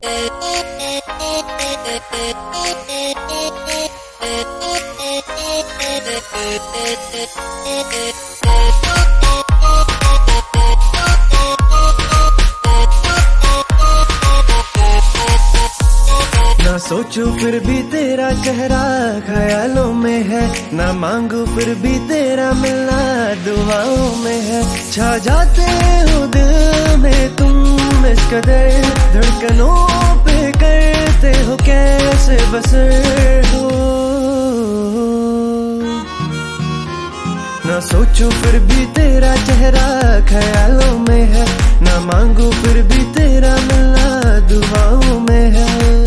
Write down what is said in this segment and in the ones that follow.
ना सोचूं फिर भी तेरा चेहरा ख्यालों में है, ना मांगू फिर भी तेरा मिलना दुआओं में है। छा जाते हो दिल में तुम इस कदर, धड़कनों पे करते हो कैसे बसर हो। ना सोचूं फिर भी तेरा चेहरा ख्यालों में है, ना मांगू फिर भी तेरा मिलना दुआओं में है।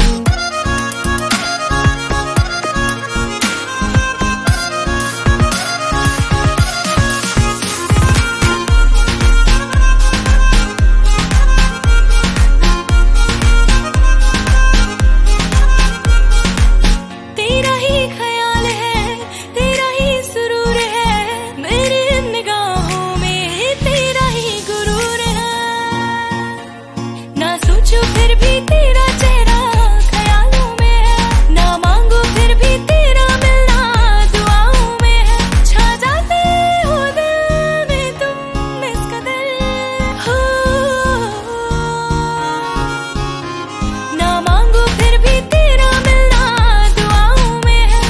फिर भी तेरा चेहरा ख्यालों में है, ना मांगो फिर भी तेरा मिलना दुआओं में है। छा जाते हो दिल में तुम इस कदर हो, ना मांगो फिर भी तेरा मिलना दुआओं में है।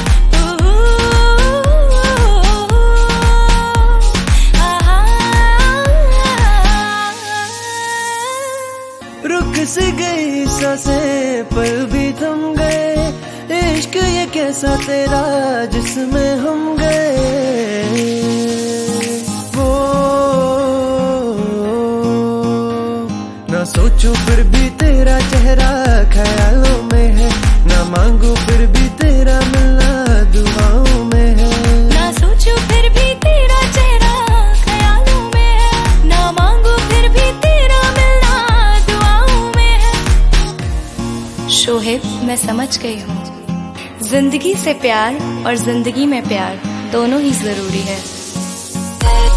रुक सी गई सांसें पल भी थम गए, इश्क ये कैसा तेरा जिसमें हम गए। वो ना सोचूं फिर भी तेरा चेहरा ख्यालों में है, ना मांगू फिर भी तेरा मिलना दुआओं में है। ना सोचूं फिर भी तेरा चेहरा ख्यालों में है, ना मांगू फिर भी तेरा मिलना दुआओं में है। शोहेब, मैं समझ गई हूँ, जिंदगी से प्यार और जिंदगी में प्यार दोनों ही जरूरी है।